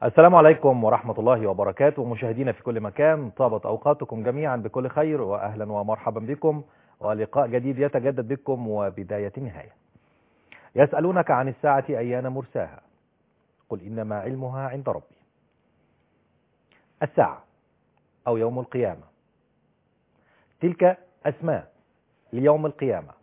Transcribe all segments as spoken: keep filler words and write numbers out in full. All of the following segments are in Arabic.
السلام عليكم ورحمة الله وبركاته. مشاهدينا في كل مكان، طابت أوقاتكم جميعا بكل خير، وأهلا ومرحبا بكم، ولقاء جديد يتجدد بكم وبداية نهاية. يسألونك عن الساعة أيان مرساها، قل إنما علمها عند ربي. الساعة أو يوم القيامة، تلك أسماء ليوم القيامة.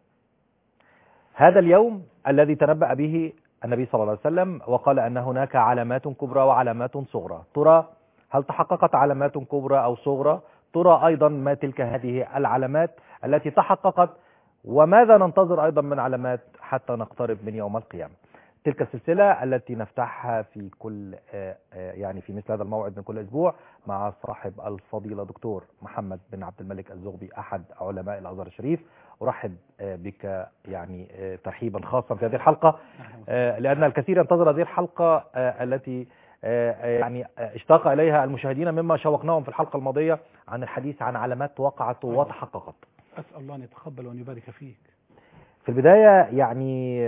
هذا اليوم الذي تنبأ به النبي صلى الله عليه وسلم وقال أن هناك علامات كبرى وعلامات صغرى. ترى هل تحققت علامات كبرى أو صغرى؟ ترى أيضا ما تلك هذه العلامات التي تحققت، وماذا ننتظر أيضا من علامات حتى نقترب من يوم القيامة. تلك السلسلة التي نفتحها في كل يعني في مثل هذا الموعد من كل أسبوع مع صاحب الفضيلة دكتور محمد بن عبد الملك الزغبي، أحد علماء الأزهر الشريف. أرحب بك يعني ترحيبا خاصا في هذه الحلقة، لأن الكثير ينتظر هذه الحلقة التي يعني اشتاق إليها المشاهدين مما شوقناهم في الحلقة الماضية عن الحديث عن علامات وقعت وتحققت. أسأل الله أن يتقبل وأن يبارك فيك. في البداية يعني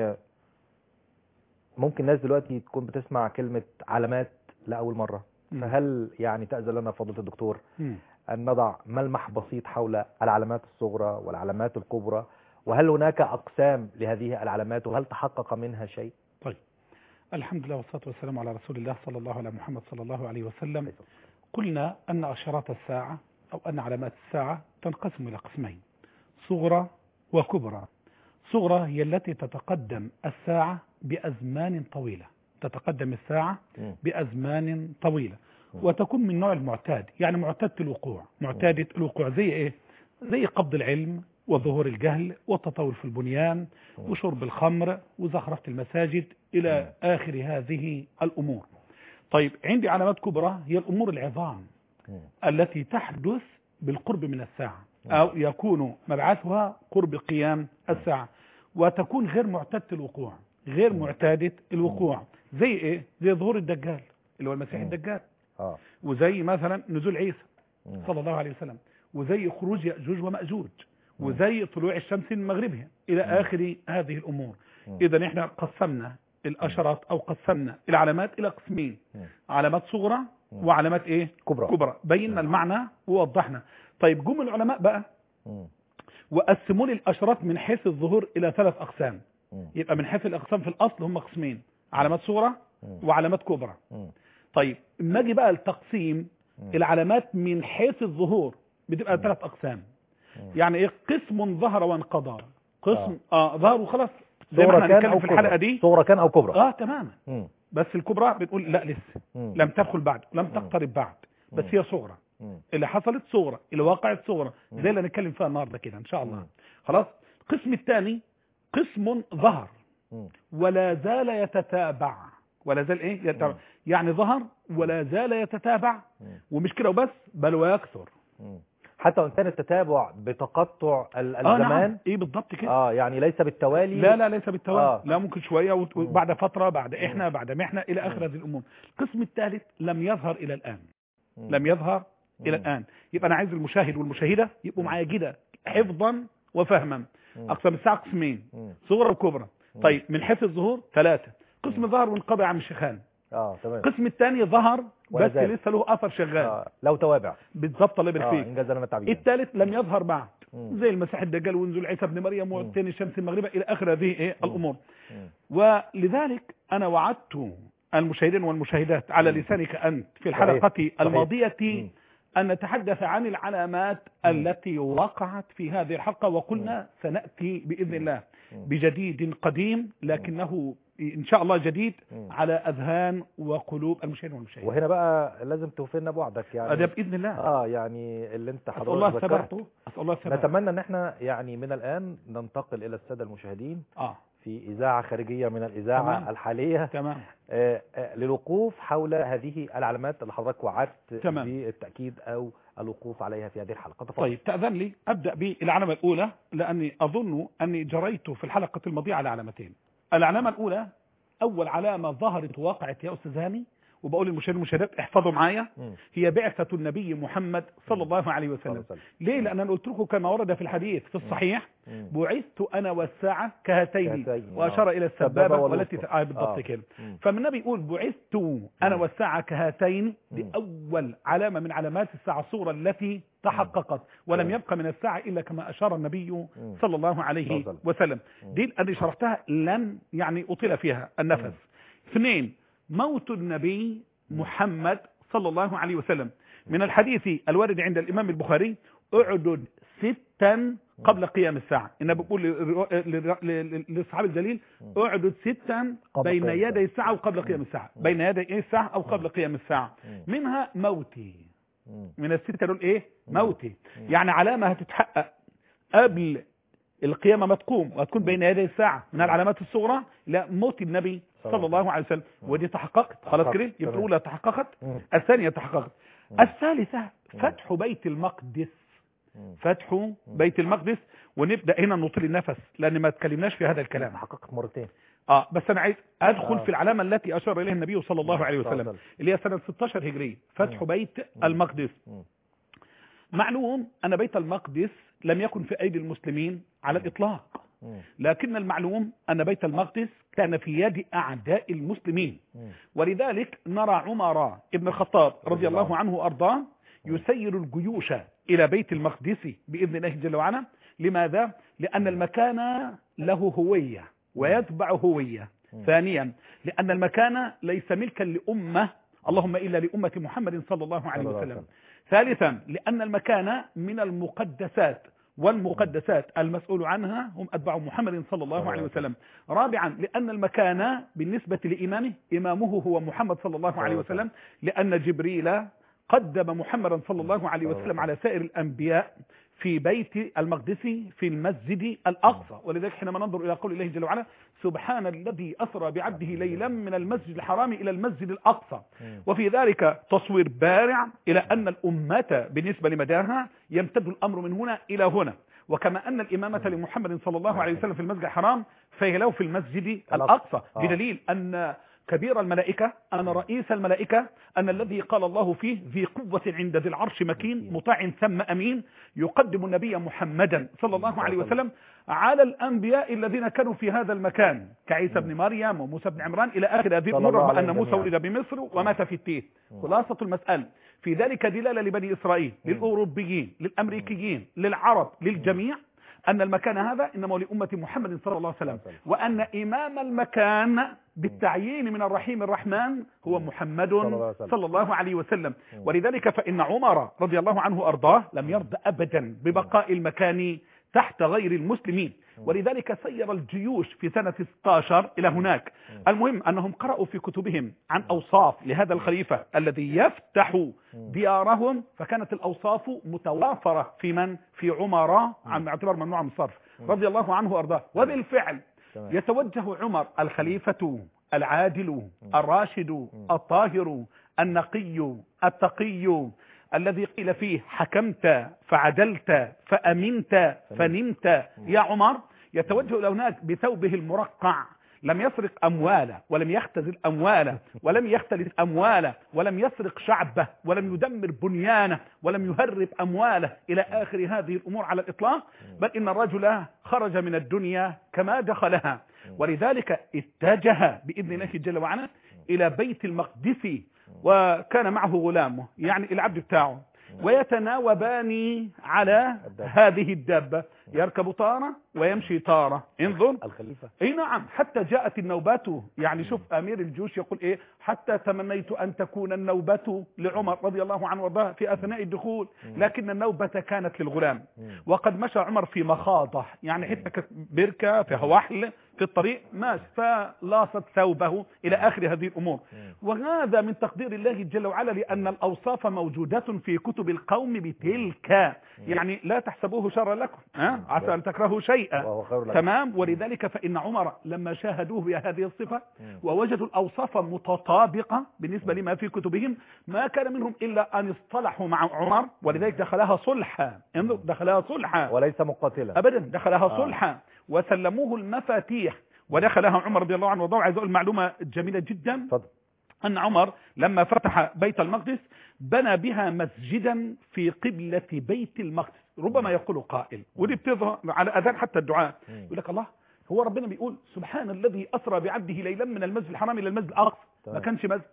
ممكن الناس دلوقتي تكون بتسمع كلمة علامات لأول مرة، فهل يعني تأذن لنا فضيلة الدكتور م. أن نضع ملمح بسيط حول العلامات الصغرى والعلامات الكبرى، وهل هناك أقسام لهذه العلامات وهل تحقق منها شيء؟ طيب، الحمد لله والصلاة والسلام على رسول الله صلى الله على محمد صلى الله عليه وسلم. قلنا أن أشارات الساعة أو أن علامات الساعة تنقسم إلى قسمين، صغرى وكبرى. صغرى هي التي تتقدم الساعة بأزمان طويلة، تتقدم الساعة بأزمان طويلة وتكون من نوع المعتاد، يعني معتادة الوقوع. معتادة الوقوع زي إيه؟ زي قبض العلم وظهور الجهل والتطور في البنيان وشرب الخمر وزخرفة المساجد إلى آخر هذه الأمور. طيب، عندي علامات كبرى هي الأمور العظام التي تحدث بالقرب من الساعة أو يكون مبعثها قرب قيام الساعة، وتكون غير معتادة الوقوع، غير معتادة الوقوع. زي إيه؟ زي ظهور الدجال اللي هو المسيح الدجال، وزي مثلا نزول عيسى صلى الله عليه وسلم، وزي خروج يأجوج ومأجوج، وزي طلوع الشمس من مغربها إلى آخر هذه الأمور. إذا إحنا قسمنا الأشارات أو قسمنا العلامات إلى قسمين، علامات صغرى وعلامات إيه؟ كبرى. كبرى. بينا المعنى ووضحنا. طيب، جم العلماء بقى وقسموا لي الأشارات من حيث الظهور إلى ثلاث أقسام. يبقى من حيث الأقسام في الأصل هم قسمين، علامات صغرى وعلامات كبرى. طيب، اما اجي بقى التقسيم العلامات من حيث الظهور بتبقى ثلاث أقسام. يعني إيه؟ قسم ظهر وانقضى، قسم آه, آه ظهر وخلاص، زي ما احنا هنتكلم في الحلقة دي. صغرى كان أو كبرى؟ اه تماما. مم. بس الكبرى بنقول لا لسه، مم. لم تدخل بعد، لم تقترب بعد، بس هي صغرى. مم. اللي حصلت صغرى، اللي وقعت صغرى، زي اللي هنتكلم فيها النهارده كده ان شاء الله. مم. خلاص. القسم الثاني قسم ظهر ولا زال يتتابع. ولا زال ايه؟ يتتابع. يعني ظهر ولا زال يتتابع، ومش كده وبس، بل ويكثر. حتى وان كان التتابع بتقطع الزمان. آه نعم. ايه بالضبط كده. اه يعني ليس بالتوالي. لا لا ليس بالتوالي. آه. لا، ممكن شويه وبعد فتره، بعد احنا بعد محنه الى اخر هذه الامور. القسم الثالث لم يظهر الى الان. مم. لم يظهر مم. الى الان. يبقى انا عايز المشاهد والمشاهده يبقوا معايا كده حفظا وفهما. اقسام الساعه قسمين، صغرى وكبرى. طيب، من حيث الظهور ثلاثه. قسم ظهر وانقضى عن الشيخان. اه تمام. القسم الثاني ظهر بس لسه له اثر شغال، آه. لو توابع بالضبط. الله يبارك فيك. انجاز لنا التعبير. الثالث لم يظهر بعد، مم. زي المسيح الدجال ونزول عيسى ابن مريم والثاني الشمس المغربة الى اخر هذه ايه الامور. مم. ولذلك انا وعدت المشاهدين والمشاهدات على لسانك انت في الحلقة صحيح. الماضية صحيح. ان نتحدث عن العلامات مم. التي وقعت في هذه الحلقة، وقلنا مم. سنأتي بإذن الله مم. بجديد قديم، لكنه ان شاء الله جديد مم. على اذهان وقلوب المشاهدين والمشاهدات. وهنا بقى لازم توفينا بوعدك يعني ده باذن الله. اه يعني اللي انت حضرتك الله ذكرته. اسال الله الثبات. نتمنى ان احنا يعني من الان ننتقل الى الساده المشاهدين اه في اذاعه خارجيه من الاذاعه تمام. الحاليه تمام آه آه للوقوف حول هذه العلامات اللي حضرتك وعدت بالتاكيد او الوقوف عليها في هذه الحلقه. تفضل. طيب، تاذن لي ابدا بالعلامه الاولى، لاني اظن اني جريت في الحلقه الماضيه على علامتين. العلامه الاولى، اول علامه ظهرت ووقعت يا استاذ هاني، وبقول للمشاهدين والمشاهدات احفظوا معايا، هي بعثة النبي محمد صلى الله عليه وسلم. ليه؟ لأن أنا قلت لكم كما ورد في الحديث في الصحيح بعثت أنا والساعة كهاتين، وأشار إلى السبابة والتي آه بالضبط آه. كده. فالنبي يقول بعثت أنا والساعة كهاتين، لأول علامة من علامات الساعة، الصورة التي تحققت ولم يبقى من الساعة إلا كما أشار النبي صلى الله عليه وسلم. دي اللي شرحتها لن يعني أطيل فيها النفس. اثنين، موت النبي محمد صلى الله عليه وسلم. من الحديث الوارد عند الإمام البخاري اعدد ستا قبل قيام الساعة. النبي بيقول للصحابي الجليل اعدد ستا بين يدي الساعة وقبل قيام الساعة، بين يدي الساعة أو قبل قيام الساعة. منها موتي، من الستة دول ايه؟ موتي، يعني علامة هتتحقق قبل القيامة ما تقوم وتكون بين يدي الساعة، من العلامات الصغرى لا موت النبي صلى الله عليه وسلم، ودي تحققت خلاص كده، يبقى الأولى تحققت، الثانية تحققت. الثالثة فتح بيت المقدس، فتح بيت المقدس. ونبدأ هنا نطيل النفس لأن ما تكلمناش في هذا الكلام. تحققت مرتين. اه بس انا عايز ادخل آه. في العلامة التي اشار اليها النبي صلى الله عليه وسلم اللي هي سنة ستة عشر هجرية، فتح بيت المقدس. معلوم ان بيت المقدس لم يكن في ايدي المسلمين على الاطلاق، لكن المعلوم ان بيت المقدس كان في يد اعداء المسلمين، ولذلك نرى عمر ابن الخطاب رضي الله عنه وارضاه يسير الجيوش الى بيت المقدس باذن الله جل وعلا. لماذا؟ لان المكان له هوية ويتبع هوية. ثانيا، لأن المكان ليس ملكا لأمة اللهم إلا لأمة محمد صلى الله عليه وسلم. ثالثا، لأن المكان من المقدسات، والمقدسات المسؤول عنها هم أتباع محمد صلى الله عليه وسلم. رابعا، لأن المكان بالنسبة لإمامه إمامه هو محمد صلى الله عليه وسلم، لأن جبريل قدم محمدا صلى الله عليه وسلم على سائر الأنبياء في بيت المقدس في المسجد الأقصى. ولذلك حينما ننظر إلى قول الله جل وعلا سبحان الذي أسرى بعبده ليلا من المسجد الحرام إلى المسجد الأقصى، وفي ذلك تصوير بارع إلى أن الأمة بالنسبة لمداها يمتد الأمر من هنا إلى هنا. وكما أن الإمامة لمحمد صلى الله عليه وسلم في المسجد الحرام فهي له في المسجد الأقصى، بدليل أن كبير الملائكة، أن رئيس الملائكة، أن الذي قال الله فيه ذي قوة عند ذي العرش مكين مطاع ثم أمين، يقدم النبي محمدا صلى الله عليه وسلم على الأنبياء الذين كانوا في هذا المكان كعيسى بن مريم وموسى بن عمران إلى آخر هذه الأمور، رغم أن موسى ولد بمصر ومات في التيه. خلاصة المسألة في ذلك دلالة لبني إسرائيل، للأوروبيين، للأمريكيين، للعرب، للجميع، أن المكان هذا إنما لأمة محمد صلى الله عليه وسلم، وأن إمام المكان بالتعيين من الرحيم الرحمن هو محمد صلى الله عليه وسلم. ولذلك فإن عمر رضي الله عنه أرضاه لم يرضى أبدا ببقاء المكان تحت غير المسلمين، ولذلك سير الجيوش في سنة ستة عشر إلى هناك. المهم أنهم قرأوا في كتبهم عن أوصاف لهذا الخليفة الذي يفتح ديارهم، فكانت الأوصاف متوافرة في من؟ في عمر، عن اعتبار ممنوع من الصرف رضي الله عنه وأرضاه. وبالفعل يتوجه عمر الخليفة العادل الراشد الطاهر النقي التقي الذي قيل فيه حكمت فعدلت فأمنت فنمت يا عمر، يتوجه إلى هناك بثوبه المرقع، لم يسرق أمواله ولم يختزل أمواله ولم يختلس أمواله ولم يسرق شعبه ولم يدمر بنيانه ولم يهرب أمواله إلى آخر هذه الأمور على الإطلاق، بل إن الرجل خرج من الدنيا كما دخلها. ولذلك اتجه بإذن الله جل وعلا إلى بيت المقدس، وكان معه غلامه يعني العبد بتاعه، ويتناوبان على هذه الدابة، يركب طارة ويمشي طارة. انظر الخليفة، اي نعم، حتى جاءت النوبات. يعني شوف امير الجيوش يقول ايه، حتى تمنيت ان تكون النوبة لعمر رضي الله عنه وارضاه في اثناء الدخول، لكن النوبة كانت للغلام. وقد مشى عمر في مخاضة، يعني حتى بركة فيها وحل في الطريق ماشي، فلاصت ثوبه الى اخر هذه الامور. وهذا من تقدير الله جل وعلا، لان الاوصاف موجودة في كتب القوم بتلك، يعني لا تحسبوه شرا لكم، ها عسى ان تكرهوا شيئا، تمام. ولذلك فان عمر لما شاهدوه بهذه الصفة ووجدوا الاوصاف متطابقة بالنسبة لما في كتبهم، ما كان منهم الا ان اصطلحوا مع عمر، ولذلك دخلها صلحا، دخلها صلحا وليس مقاتلا ابدا، دخلها صلحا وسلموه المفاتيح ودخلها عمر رضي الله عنه وارضاه. عايز اقول معلومة جميلة جدا. فضل. أن عمر لما فتح بيت المقدس بنى بها مسجدا في قبلة بيت المقدس. ربما يقول قائل، ودي بتظهر على أذان حتى الدعاء، يقول لك الله، هو ربنا بيقول سبحان الذي أسرى بعبده ليلا من المسجد الحرام إلى المسجد الأقصى، ما كانش مسجد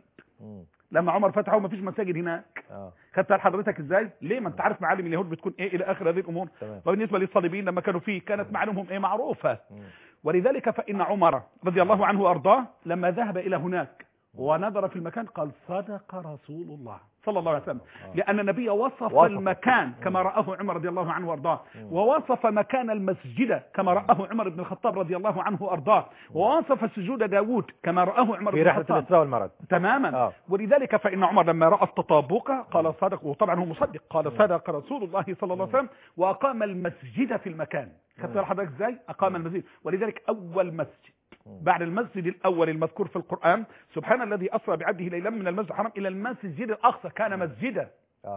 لما عمر فتحه وما فيش مساجد هناك. خدت حضرتك ازاي؟ ليه؟ ما انت عارف معالم اليهود بتكون ايه الى اخر هذه الامور. وبالنسبه للصليبيين لما كانوا فيه كانت معالمهم ايه معروفه. ولذلك فان عمر رضي الله عنه وارضاه لما ذهب الى هناك ونظر في المكان قال صدق رسول الله صلى الله عليه وسلم، لأن النبي وصف, وصف المكان كما رآه عمر رضي الله عنه وارضاه، ووصف مكان المسجد كما رآه عمر بن الخطاب رضي الله عنه وارضاه، ووصف سجود داود كما رآه عمر بن الخطاب في رحلة الإسراء والمعراج تماما. آه. ولذلك فإن عمر لما رأى التطابق قال صدق، وطبعا هو مصدق، قال صدق رسول الله صلى الله عليه وسلم، وأقام المسجد في المكان. خدت حضرتك ازاي؟ أقام المسجد. ولذلك أول مسجد بعد المسجد الأول المذكور في القرآن سبحان الذي أسرى بعبده ليلا من المسجد الحرام إلى المسجد الأقصى كان مسجدا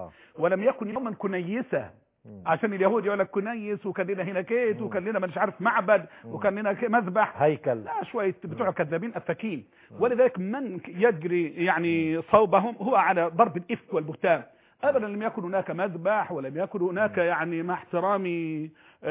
ولم يكن يوما كنيسا، عشان اليهود يقول لك كنيس وكان لنا هنا كيت وكان لنا مش عارف معبد وكان لنا مذبح هيكل، لا شويه بتوع كذابين أفاكين. ولذلك من يجري يعني صوبهم هو على ضرب الإفك والبهتان. ابدا لم يكن هناك مذبح ولم يكن هناك يعني مع احترامي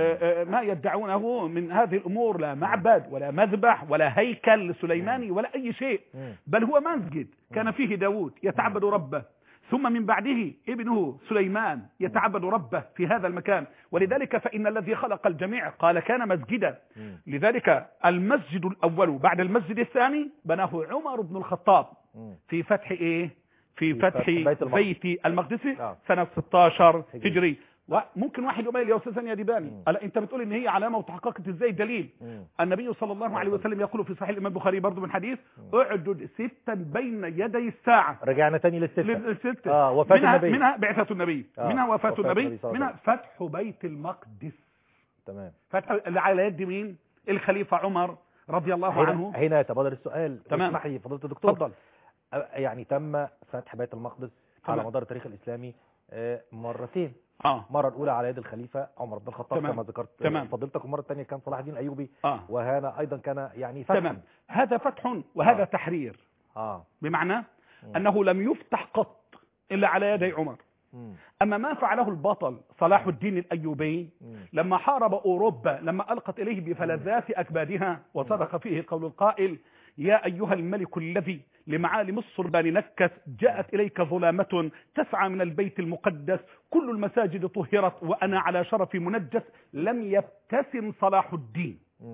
ما يدعونه من هذه الامور، لا معبد ولا مذبح ولا هيكل سليماني ولا اي شيء، بل هو مسجد كان فيه داود يتعبد ربه، ثم من بعده ابنه سليمان يتعبد ربه في هذا المكان. ولذلك فإن الذي خلق الجميع قال كان مسجدا. لذلك المسجد الأول بعد المسجد الثاني بناه عمر بن الخطاب في فتح ايه في فتح بيت المقدس سنة ستة عشر هجري. وممكن واحد يقول يا استاذ يا ديباني ألا انت بتقول ان هي علامه وتحققت ازاي؟ الدليل النبي صلى الله عليه وسلم يقول في صحيح الامام البخاري برضه من حديث اعدد ستا بين يدي الساعه. رجعنا تاني للسته للسته اه وفاه منها النبي، منها بعثه النبي، آه. منها وفاه النبي، النبي منها فتح بيت المقدس. تمام. فتح اللي على يد مين؟ الخليفه عمر رضي الله هنا عنه. هنا يتبادر السؤال. تمام. اسمح لي فضيله الدكتور. اتفضل. يعني تم فتح بيت المقدس على مدار التاريخ الاسلامي مرتين. آه. مرة الأولى على يد الخليفة عمر بن الخطاب كما ذكرت تمام. فضيلتك، والمرة الثانية كان صلاح الدين الأيوبي. آه. وهنا أيضا كان يعني فتح. تمام. هذا فتح وهذا آه. تحرير. آه. بمعنى م. أنه لم يفتح قط إلا على يدي عمر. م. أما ما فعله البطل صلاح الدين الأيوبي م. لما حارب أوروبا لما ألقت إليه بفلذات أكبادها، وصدق فيه قول القائل يا أيها الملك الذي لمعالم الصلبان نكس، جاءت إليك ظلامة تسعى من البيت المقدس، كل المساجد طهرت وأنا على شرفي منجس. لم يبتسم صلاح الدين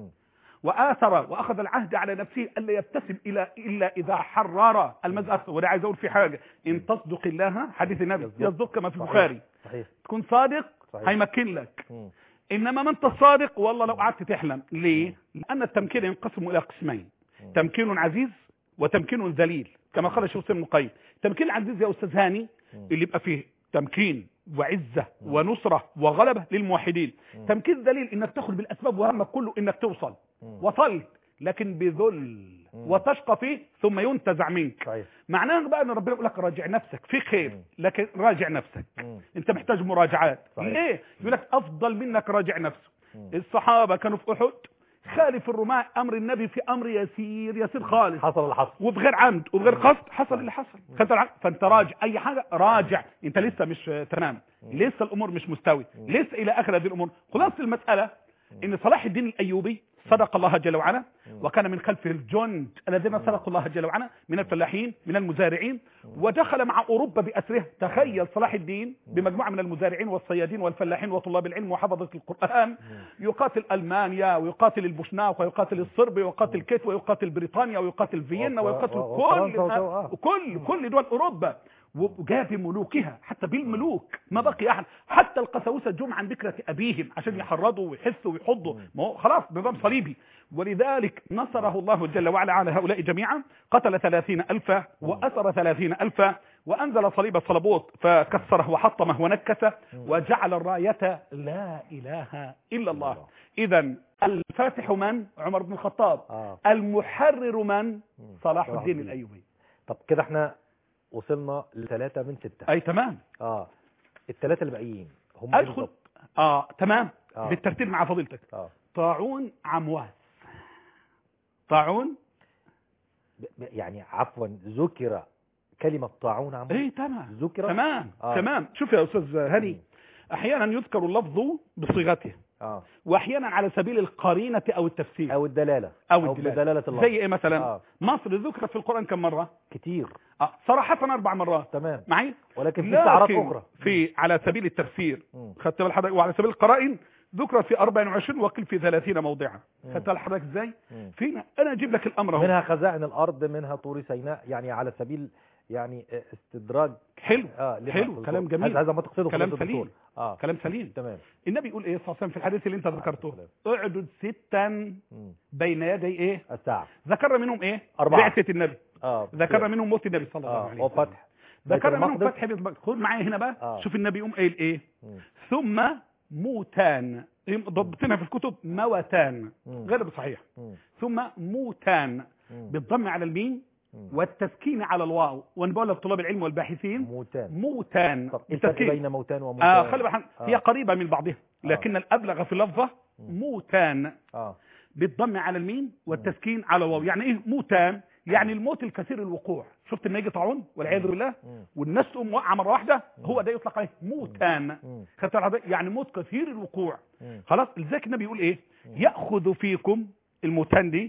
وآثر وأخذ العهد على نفسه ألا يبتسم إلا, إلا إذا حرر المسجد. وده عايز أقول في حاجة، إن تصدق الله حديث النبي يصدق كما في البخاري، تكون صادق هيمكن لك. م. إنما من تصادق والله لو قعدت تحلم. ليه؟ لأن التمكين ينقسم إلى قسمين، تمكين عزيز وتمكين ذليل كما قال الشيخ ابن القيم. التمكين العزيز يا أستاذ هاني اللي يبقى فيه تمكين وعزة ونصرة وغلبة للموحدين. تمكين ذليل انك تاخد بالاسباب وهمك كله انك توصل، وصلت لكن بذل وتشقى فيه ثم ينتزع منك. معناه بقى ان ربنا يقول لك راجع نفسك في خير، لكن راجع نفسك انت محتاج مراجعات. ليه؟ يقول لك افضل منك راجع نفسه. الصحابة كانوا في احد خالف الرماة امر النبي في امر يسير يسير خالص، حصل اللي حصل وبغير عمد وبغير قصد حصل اللي حصل. فانت راجع اي حاجه، راجع انت لسه مش تمام، لسه الامور مش مستوي، لسه الى اخر هذه الامور. خلاص المساله ان صلاح الدين الايوبي صدق الله جل وعلا، وكان من خلفه الجند الذين صدقوا الله جل وعلا من الفلاحين من المزارعين، ودخل مع اوروبا باسره. تخيل صلاح الدين بمجموعه من المزارعين والصيادين والفلاحين وطلاب العلم وحفظه القران يقاتل المانيا ويقاتل البوشناك ويقاتل الصربي ويقاتل كيت ويقاتل بريطانيا ويقاتل فيينا ويقاتل كل كل كل دول اوروبا، وجاب ملوكها حتى بالملوك ما بقي احد، حتى القساوسه جم عن بكره ابيهم عشان يحرضوا ويحسوا ويحضوا، ما هو خلاص نظام صليبي. ولذلك نصره الله جل وعلا على هؤلاء جميعا، قتل ثلاثين ألفا وأسر ثلاثين ألفا، وأنزل صليب الصلبوت فكسره وحطمه ونكسه، وجعل الراية لا إله إلا الله. إذا الفاتح من؟ عمر بن الخطاب. المحرر من؟ صلاح الدين الأيوبي. طب كده احنا وصلنا لثلاثة من ستة. أي تمام. اه الثلاثة اللي باقيين هم أدخل اه تمام آه. بالترتيب مع فضيلتك. آه. طاعون عمواس، طاعون يعني عفوا ذكر كلمة طاعون عم ايه تمام ذكر تمام آه. تمام. شوف يا استاذ هاني، احيانا يذكر اللفظ بصيغته آه. واحيانا على سبيل القرينة او التفسير او الدلالة او, أو الدلالة. بدلالة اللفظ. زي ايه مثلا؟ آه. مصر ذكرت في القرآن كم مرة؟ كتير. آه. صراحة اربع مرات. تمام. معي؟ ولكن في استعارات لكن اخرى في على سبيل التفسير مم. خدت بال حضرتك، وعلى سبيل القرائن ذكرت في أربعة وعشرين وقيل في ثلاثين موضعا. خدت بال حضرتك ازاي؟ فينا انا اجيب لك الامر اهو. منها خزائن الارض، منها طور سيناء، يعني على سبيل يعني استدراج. حلو آه حلو كلام جميل، هذا ما تقصده كلام سليم. آه. كلام سليم. تمام. النبي يقول ايه صلى الله عليه وسلم في الحديث اللي انت ذكرته؟ اعدد ستا بين يدي ايه الساعه. ذكرنا منهم ايه؟ أربعة. بعثة النبي. اه ذكرنا منهم موت النبي صلى الله آه. عليه وسلم وفتح ذكرنا منهم فتح بيت المقدس. خد معايا هنا بقى. آه. شوف النبي يقوم قايل ايه؟ مم. ثم موتان، ضبطنا في الكتب موتان مم. غير بصحيح. مم. ثم موتان مم. بالضم على الميم مم. والتسكين على الواو، وانا بقول لطلاب العلم والباحثين موتان. موتان طب الفرق بالتسكين. بين موتان وموتان؟ اه خلي بالك آه. هي قريبة من بعضها لكن آه. الابلغ في اللفظة موتان اه بالضم على الميم والتسكين على الواو. يعني ايه موتان؟ يعني الموت الكثير الوقوع. شفت لما يجي طاعون والعياذ بالله والناس تقوم واقعه مره واحده، هو ده يطلق عليه موتان. خدت بالك؟ يعني موت كثير الوقوع. خلاص لذلك النبي يقول ايه؟ ياخذ فيكم الموتان دي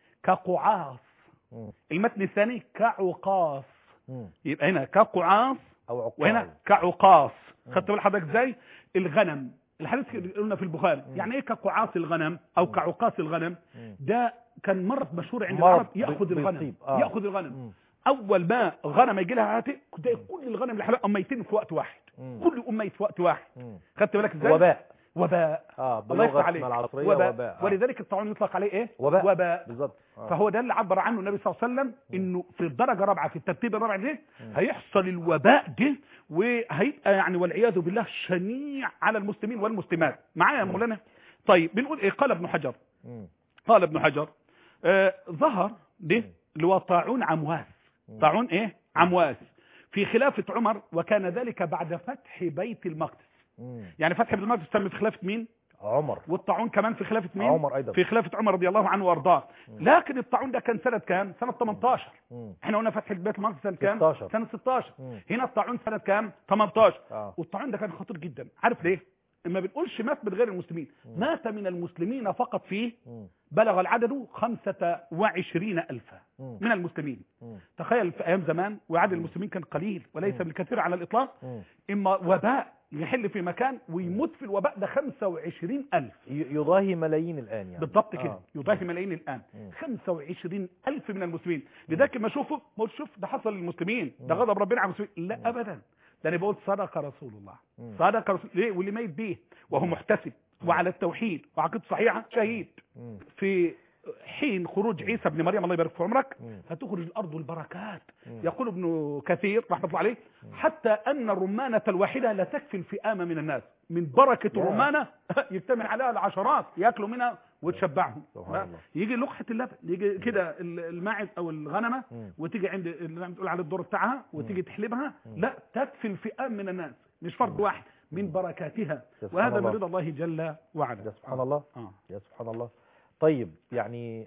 كقعاص. المتن الثاني كعقاص. يبقى هنا كقعاص او عقاص وهنا كعقاص. خدت بالك حضرتك ازاي؟ الغنم الحديث قلنا في البخاري يعني ايه كقعاص الغنم او كعقاص الغنم؟ ده كان مرض مشهور عند العرب، ياخذ الغنم. آه. ياخذ الغنم. مم. اول ما غنم يجي لها هاتي كنت كل الغنم اللي حواليها ميتين في وقت واحد. مم. كل ام ميت في وقت واحد. مم. خدت بالك ازاي؟ وباء. وباء. اه بلغه العصريه وباء, وباء. آه. ولذلك الطاعون يطلق عليه ايه؟ وباء, وباء. بالظبط. آه. فهو ده اللي عبر عنه النبي صلى الله عليه وسلم انه في الدرجه الرابعه في الترتيب الرابع ده هيحصل الوباء ده وهيبقى يعني والعياذ بالله شنيع على المسلمين والمسلمات. معايا يا مولانا؟ طيب بنقول ايه؟ قال ابن حجر مم. قال ابن حجر آه ظهر ده اللي هو طاعون عمواس. طاعون ايه؟ عمواس في خلافة عمر، وكان ذلك بعد فتح بيت المقدس. مم. يعني فتح بيت المقدس تم في خلافة مين؟ عمر. والطاعون كمان في خلافة مين؟ عمر ايضا. في خلافة عمر رضي الله عنه وارضاه. لكن الطاعون ده كان سنة كام؟ سنة ثمانية عشر. مم. احنا قلنا فتح بيت المقدس سنة كام؟ ستاشر. سنة ستاشر. مم. هنا الطاعون سنة كام؟ ثمانية عشر. آه. والطاعون ده كان خطير جدا. عارف ليه؟ ما بنقولش مات من غير المسلمين. مم. مات من المسلمين فقط فيه مم. بلغ العدد خمسة وعشرين ألفا مم. من المسلمين. مم. تخيل في أيام زمان وعدد المسلمين كان قليل وليس بالكثير على الإطلاق. مم. إما وباء يحل في مكان ويموت في الوباء ده خمسة وعشرين ألف، يضاهي ملايين الآن يعني. بالضبط كده. آه. يضاهي ملايين الآن. مم. خمسة وعشرين ألف من المسلمين. لذلك ما شوفوا ما شوف ده حصل للمسلمين ده غضب ربنا على المسلمين. لا مم. أبدا. ده انا بقول صدق رسول الله. مم. صدق رسول ليه؟ واللي ميت بيه وهو محتسب وعلى التوحيد وعقيدة صحيحة شهيد. مم. في حين خروج عيسى ابن مريم الله يبارك في عمرك هتخرج الارض والبركات. مم. يقول ابن كثير رحمه الله عليه حتى ان الرمانه الواحده لا تكفي الفئام من الناس، من بركه الرمانه يجتمع عليها العشرات ياكلوا منها وتشبعهم. يجي لقحه اللبن يجي كده الماعز او الغنمه مم. وتيجي عند اللي بتقول على الدور بتاعها وتيجي تحلبها مم. لا تكفي الفئام من الناس، مش فرد واحد من بركاتها، وهذا من رضا الله جل وعلا. يا سبحان الله. آه. يا سبحان الله. طيب يعني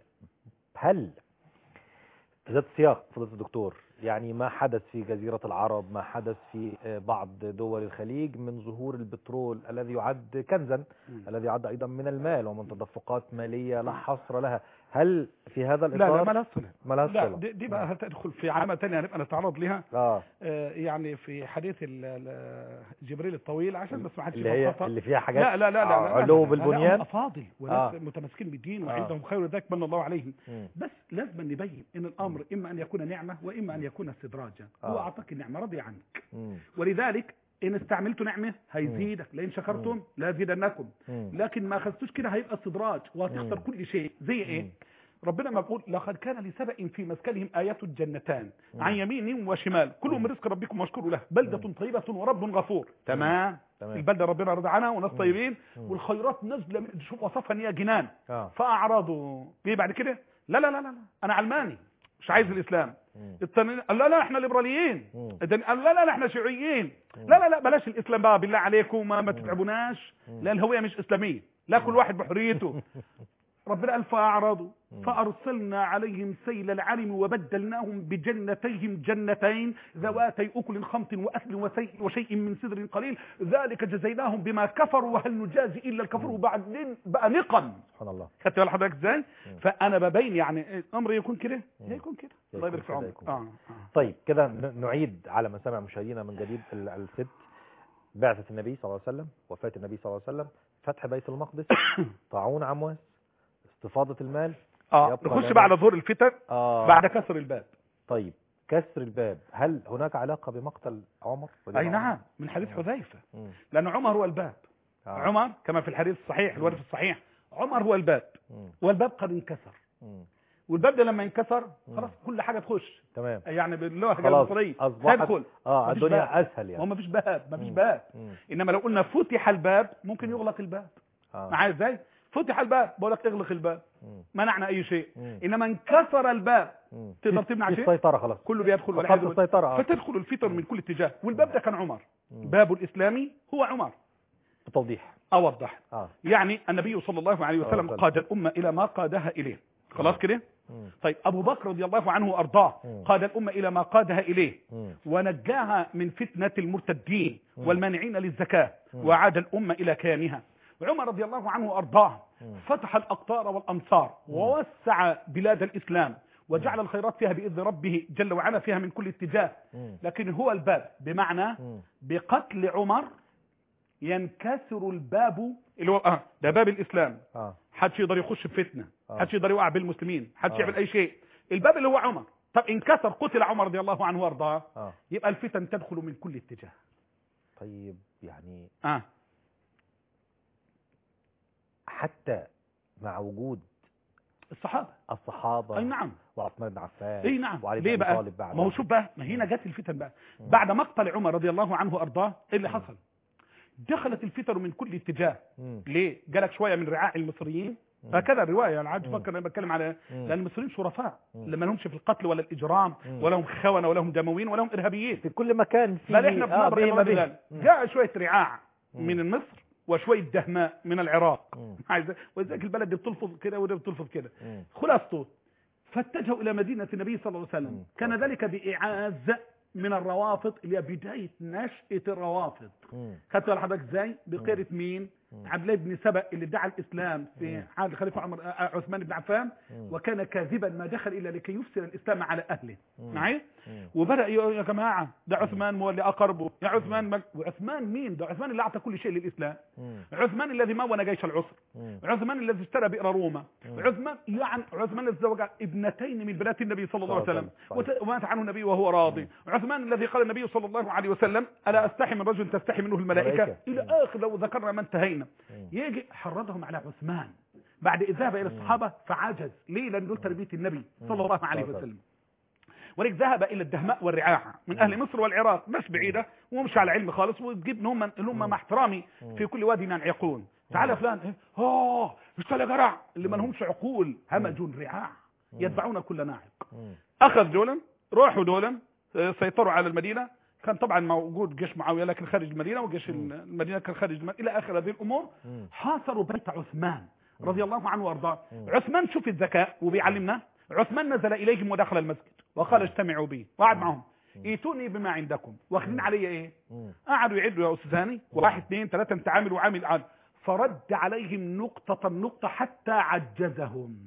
هل ذات سياق فضيلة الدكتور يعني ما حدث في جزيرة العرب، ما حدث في بعض دول الخليج من ظهور البترول الذي يعد كنزا، الذي يعد أيضا من المال ومن تدفقات مالية لا حصر لها، هل في هذا الإطار؟ لا لا ما لها صلة. ما لها صلة. لا دي, دي بقى هتدخل في علامة ثانية هنبقى نتعرض لها. آه. آه يعني في حديث جبريل الطويل عشان بس ما حدش اللي هي اللي فيها حاجات لا لا لا لا علو بالبنيان، أفاضل وناس آه. متمسكين بالدين وعندهم آه. خير ذلك من الله عليهم. م. بس لازم نبين إن الأمر إما أن يكون نعمة وإما أن يكون استدراجا. آه. هو أعطاك النعمة رضي عنك. م. ولذلك إن استعملتوا نعمة هيزيدك، لئن شكرتم لا زيدنكم، لكن ما أخذتوش كده هيبقى استدراج وهتخسر كل شيء. زي إيه؟ ربنا ما بيقول لقد كان لسبأ في مسكنهم آيات الجنتان عن يمين وشمال كلوا من رزق ربكم واشكروا له بلدة طيبة ورب غفور. تمام. البلدة ربنا رضى عنها وناس طيبين والخيرات نازلة من شوف وصفها ان هي جنان. فأعرضوا ليه بعد كده؟ لا لا لا لا أنا علماني مش عايز الإسلام. التانيين قال لا لا احنا ليبراليين. قال لا لا لا احنا شيوعيين. لا لا لا بلاش الإسلام بقى بالله عليكم ما, ما تتعبوناش، لا الهوية مش إسلامية، لا كل واحد بحريته. ربنا قال فأعرضوا فأرسلنا عليهم سيل العرم وبدلناهم بجنتيهم جنتين ذواتي أكل خمط وأثل وشيء من سدر قليل ذلك جزيناهم بما كفروا وهل نجازي إلا الكفر وبعدين بقى نقم. سبحان الله. خدت بالك حضرتك ازاي؟ فأنا ببين يعني الأمر يكون كده يكون كده. الله يبارك في عمرك. آه. آه. طيب كده نعيد على مسامع مشاهدينا من جديد الست بعثة النبي صلى الله عليه وسلم، وفاة النبي صلى الله عليه وسلم، فتح بيت المقدس، طاعون عمواس، استفاضة المال. اه نخش بعد ظهور الفتن آه. بعد كسر الباب. طيب كسر الباب، هل هناك علاقة بمقتل عمر؟ اي نعم، من حديث حذيفة، لأن عمر هو الباب. آه. عمر كما في الحديث الصحيح الوارد في الصحيح، عمر هو الباب، مم. والباب قد انكسر، مم. والباب ده لما ينكسر خلاص كل حاجة تخش. تمام. يعني باللغة المصرية تدخل. اه الدنيا اسهل يعني. ما فيش باب، ما فيش باب. مم. انما لو قلنا فتح الباب ممكن يغلق الباب. آه. معايا ازاي؟ فتح الباب بقول لك اغلق الباب، منعنا اي شيء. مم. انما انكسر الباب تقدر تمنع شيء؟ السيطرة خلاص، كله بيدخل ولا حاجه السيطرة. فتدخل الفتن من كل اتجاه، والباب ده كان عمر. مم. باب الاسلامي هو عمر. بتوضيح اوضح. آه. يعني النبي صلى الله عليه وسلم قاد الامه الى ما قادها اليه، خلاص كده. طيب ابو بكر رضي الله عنه وارضاه قاد الامه الى ما قادها اليه، مم. ونجاها من فتنه المرتدين مم. والمانعين للزكاه، مم. وعاد الامه الى كيانها. عمر رضي الله عنه وارضاه فتح الاقطار والامصار ووسع بلاد الاسلام وجعل الخيرات فيها باذن ربه جل وعلا فيها من كل اتجاه، لكن هو الباب، بمعنى بقتل عمر ينكسر الباب اللي هو اه ده باب الاسلام. اه حدش يقدر يخش في فتنه، آه. حدش يقدر يوقع بالمسلمين، حدش آه. يعمل اي شيء. الباب اللي هو عمر، طب انكسر قتل عمر رضي الله عنه وارضاه، آه. يبقى الفتن تدخل من كل اتجاه. طيب يعني اه حتى مع وجود الصحابه الصحابه اي نعم، وعثمان بن عفان اي نعم، وعلي ليه بن بقى؟ طالب بعد ما هو شوف بقى، ما هنا جت الفتن بقى. مم. بعد مقتل عمر رضي الله عنه وارضاه ايه اللي حصل؟ دخلت الفتن من كل اتجاه. مم. ليه؟ جالك شويه من رعاع المصريين، هكذا الروايه. انا عاد فكر انا بتكلم على مم. لان المصريين شرفاء، لما لهمش في القتل ولا الاجرام، مم. ولا هم خونه ولا هم دمويين ولا هم ارهابيين في كل مكان. بل احنا بنبرر آه جاء شويه رعاع من مصر وشويه دهماء من العراق، ولذلك البلد دي بتلفظ كده وده بتلفظ كده. خلاصته فاتجهوا الى مدينه النبي صلى الله عليه وسلم. مم. كان ذلك باعاز من الروافض اللي هي بدايه نشاه الروافض. خدتوا على حضرتك ازاي؟ بقياده مين؟ عبد الله بن سبأ اللي ادعى الاسلام في عهد الخليفه عمر عثمان بن عفان، وكان كاذبا ما دخل الا لكي يفسد الاسلام على اهله. معي؟ وبدا يا جماعه ده عثمان مولي اقربه، يا عثمان مك... وعثمان مين؟ ده عثمان اللي اعطى كل شيء للاسلام، عثمان الذي مون جيش العسر، عثمان الذي اشترى بئر روما، عثمان يعني عثمان الذي زوج ابنتين من بنات النبي صلى الله عليه وسلم ومات عنه النبي وهو راضي، عثمان الذي قال النبي صلى الله عليه وسلم الا استحي من رجل تستحي منه الملائكه، الى اخر لو ذكرنا ما انتهينا. يجي حرضهم على عثمان بعد الذهاب الى الصحابه فعجز. ليه؟ لان دول تربيه النبي صلى الله عليه وسلم. ولذلك ذهب الى الدهماء والرعاع من اهل مصر والعراق، مش بعيده ومش على علم خالص، وتجيب هم هم مع احترامي في كل وادي ينعقون. تعال يا فلان، اه اشترى جرع اللي ما لهمش عقول، همج رعاع يتبعون كل ناعق. اخذ دولا، روحوا دولا سيطروا على المدينه. كان طبعا موجود جيش معاويه لكن خارج المدينه، وجيش المدينه كان خارج المدينة الى اخر هذه الامور. حاصروا بيت عثمان رضي الله عنه وارضاه. عثمان شوف الذكاء وبيعلمنا، عثمان نزل اليهم ودخل المسجد وقال اجتمعوا بي، وقعد معهم ايتوني بما عندكم، واخذين علي ايه؟ قعدوا يعدوا يا استاذاني، واحد اثنين ثلاثه انت عامل وعامل عاد، فرد عليهم نقطه نقطه حتى عجزهم.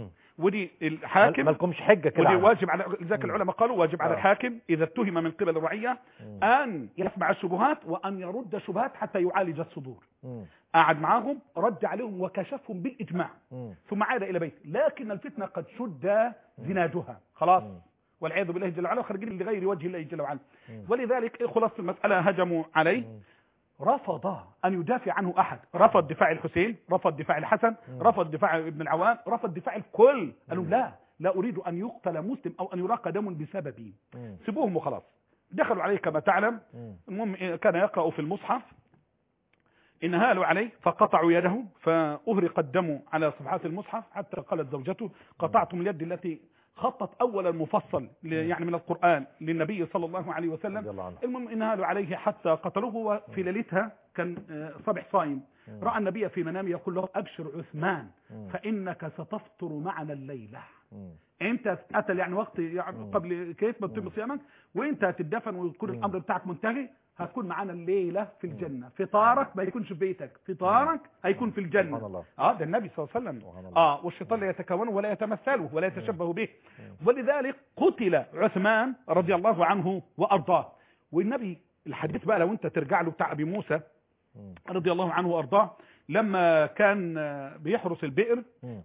ودي الحاكم ما لكمش حجه كده، ودي واجب على ذاك العلماء قالوا واجب على الحاكم اذا اتهم من قبل الرعيه ان يسمع الشبهات وان يرد الشبهات حتى يعالج الصدور. قعد معاهم رد عليهم وكشفهم بالاجماع، ثم عاد الى بيته. لكن الفتنه قد شد زنادها خلاص والعياذ بالله جل وعلا، وخارجين لغير وجه الله جل وعلا. ولذلك خلاص المساله هجموا عليه، رفض أن يدافع عنه أحد، رفض دفاع الحسين، رفض دفاع الحسن، رفض دفاع ابن العوام، رفض دفاع الكل. قالوا لا لا أريد أن يقتل مسلم أو أن يراق دم بسببي، سيبوهم وخلاص. دخلوا عليه كما تعلم. المهم كان يقرأ في المصحف انهالوا عليه فقطعوا يده فأهرق الدم على صفحات المصحف، حتى قالت زوجته قطعتم اليد التي خطت أول المفصل يعني من القرآن للنبي صلى الله عليه وسلم. المهم انهالوا عليه حتى قتلوه. وفي ليلتها كان صبح صائم، رأى النبي في منامه يقول له أبشر عثمان فإنك ستفطر معنا الليلة. انت قتل يعني وقت يعني قبل كيف بتتم صيامك، وانت هتدفن ويكون الامر بتاعك منتهي، هتكون معانا الليله في الجنه. فطارك ما يكونش في بيتك، فطارك هيكون في الجنه. اه ده النبي صلى الله عليه وسلم. اه والشيطان لا يتكونه ولا يتمثله ولا يتشبه به. ولذلك قتل عثمان رضي الله عنه وارضاه. والنبي الحديث بقى لو انت ترجع له بتاع ابي موسى رضي الله عنه وارضاه، لما كان بيحرس البئر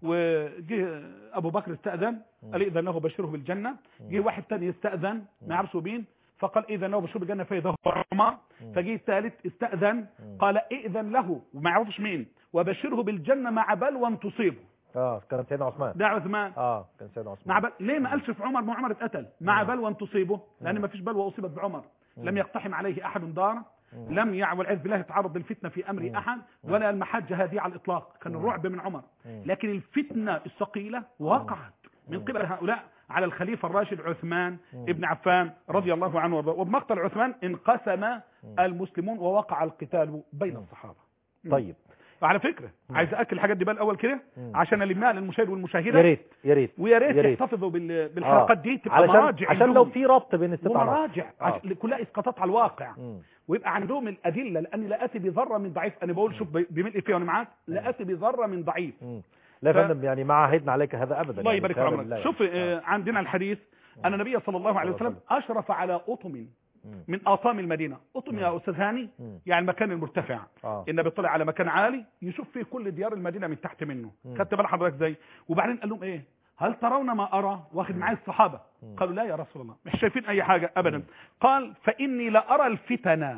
وجه ابو بكر استأذن قال اذا له بشره بالجنة، جه واحد ثاني استأذن ما يعرفش مين فقال اذا له بشره بالجنة فاذا هو عمر، فجه الثالث استأذن قال ائذن له وما يعرفش مين وبشره بالجنة مع بلوى تصيبه. اه كان سيدنا عثمان. ده عثمان. اه كان سيدنا عثمان. مع بل... ليه ما قالش في عمر؟ ما عمر اتقتل مع بلوى تصيبه، لان ما فيش بلوى اصيبت بعمر. لم يقتحم عليه احد دار، لم يع والعياذ بالله يتعرض للفتنه في امر احد، ولا المحجه هذه على الاطلاق. كان الرعب من عمر، لكن الفتنه الثقيله وقعت من قبل هؤلاء على الخليفه الراشد عثمان ابن عفان رضي الله عنه وارضاه. وبمقتل عثمان انقسم المسلمون ووقع القتال بين الصحابه. طيب وعلى فكره عايز اكل الحاجات دي بقى الاول كده عشان المها للمشاهد والمشاهده. يا ريت يا ريت ويا ريت يحتفظوا بالحلقات دي، تبقى علشان مراجع عشان لو في ربط بين استطاعات ومراجع آه. كلها اسقاطات على الواقع. مم. ويبقى عندهم الادله، لاني لا اتي بذره من ضعيف. انا بقول شوف بملء فيها وانا معاك، لا اتي بذره من ضعيف. مم. لا يا فندم ف... يعني ما عهدنا عليك هذا ابدا. الله يبارك في يعني عمرك. شوف آه. عندنا الحديث ان النبي صلى الله عليه وسلم اشرف على اطم من اطام المدينه. اطم يا استاذ هاني يعني المكان المرتفع. آه. ان بيطلع على مكان عالي يشوف فيه كل ديار المدينه من تحت منه. خدت بال حضرتك ازاي؟ وبعدين قال لهم ايه؟ هل ترون ما ارى؟ واخد معايا الصحابه قالوا لا يا رسول الله مش شايفين اي حاجه ابدا. قال فاني لارى الفتن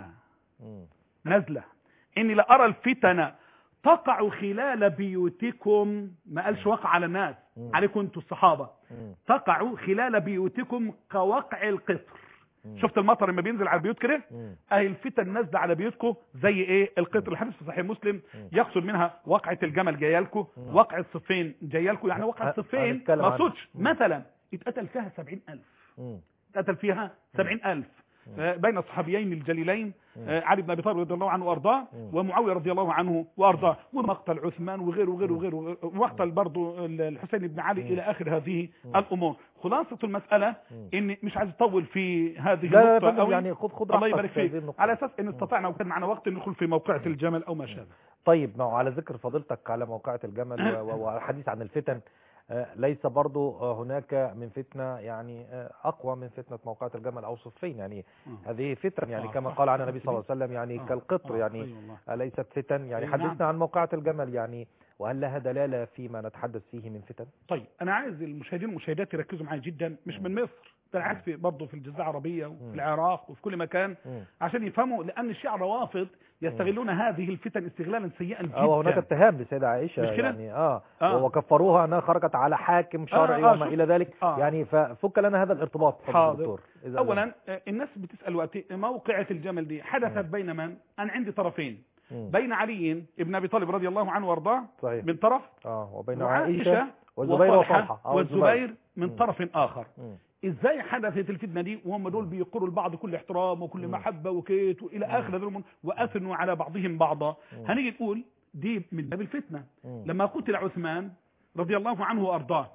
نزله، اني لارى الفتن تقع خلال بيوتكم. ما قالش وقع على الناس، عليكم انتوا الصحابه. تقع خلال بيوتكم كوقع القطر. شفت المطر لما بينزل على البيوت كده؟ اهي الفتن نازله على بيوتكم زي ايه؟ القطر. الحديث في صحيح مسلم يقصد منها وقعه الجمل جايه لكم، وقعه صفين جايه لكم. يعني وقعه صفين ما قصدش مثلا اتقتل فيها سبعين ألف، اتقتل فيها سبعين ألف بين الصحابيين الجليلين علي بن ابي طالب رضي الله عنه وارضاه ومعاويه رضي الله عنه وارضاه، ومقتل عثمان وغيره وغيره وغيره، ومقتل برضه الحسين بن علي الى اخر هذه الامور. خلاصه المساله ان مش عايز اطول في هذه النقطه قوي، يعني خد خد الله يبارك فيك، على اساس ان استطعنا وكان معنا وقت ندخل في موقعة الجمل او ما شابه. طيب ما على ذكر فضيلتك على موقعة الجمل والحديث عن الفتن، ليس برضو هناك من فتنة يعني أقوى من فتنة موقعة الجمل أو صفين. يعني هذه فتن يعني كما قال عنها النبي صلى الله عليه وسلم يعني كالقطر، يعني ليست فتن. يعني حدثنا عن موقعة الجمل يعني، وهل لها دلالة فيما نتحدث فيه من فتن؟ طيب أنا عايز المشاهدين والمشاهدات يركزوا معي جدا، مش من مصر، ده عايز في برضه في الجزيرة العربية وفي العراق وفي كل مكان عشان يفهموا، لأن الشيعة روافض يستغلون هذه الفتن استغلالا سيئا جدا. اه وهناك اتهام للسيدة عائشة يعني اه, آه. وكفروها انها خرجت على حاكم شرعي آه آه وما الى ذلك. آه. يعني ففك لنا هذا الارتباط. حاضر. اولا الناس بتسأل وقت موقعة الجمل دي حدثت بين من؟ انا عندي طرفين، بين علي ابن ابي طالب رضي الله عنه وارضاه من طرف، اه وبين عائشة والزبير وطلحة والزبير من طرف اخر. م. ازاي حدثت الفتنه دي وهم دول بيقروا لبعض كل احترام وكل محبه وكيت والى اخر ذلك، واثنوا على بعضهم بعضا؟ هنيجي نقول دي من باب الفتنه. لما قتل عثمان رضي الله عنه وارضاه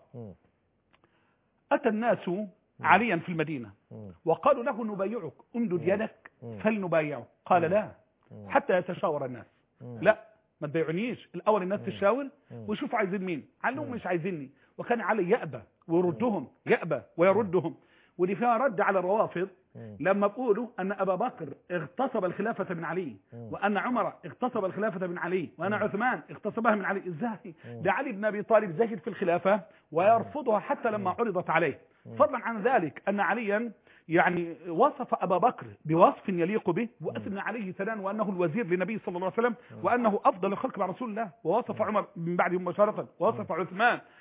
اتى الناس عليا في المدينه وقالوا له نبايعك، امدد يدك فلنبايعك. قال لا حتى يتشاور الناس. لا ما تبايعونيش، الاول الناس تشاور ويشوفوا عايزين مين. علهم مش عايزيني، وكان علي يأبى ويردهم، يأبى ويردهم. ودي فيها رد على الروافض لما بيقولوا ان ابا بكر اغتصب الخلافه من علي، وان عمر اغتصب الخلافه من علي، وان عثمان اغتصبها من علي. ازاي؟ ده علي بن ابي طالب زاهد في الخلافه ويرفضها حتى لما عرضت عليه. فضلا عن ذلك ان عليا يعني وصف أبا بكر بوصف يليق به، وأثنى عليه ثناء وأنه الوزير للنبي صلى الله عليه وسلم وأنه أفضل الخلق مع رسول الله، ووصف عمر من بعده مباشرة، ووصف عثمان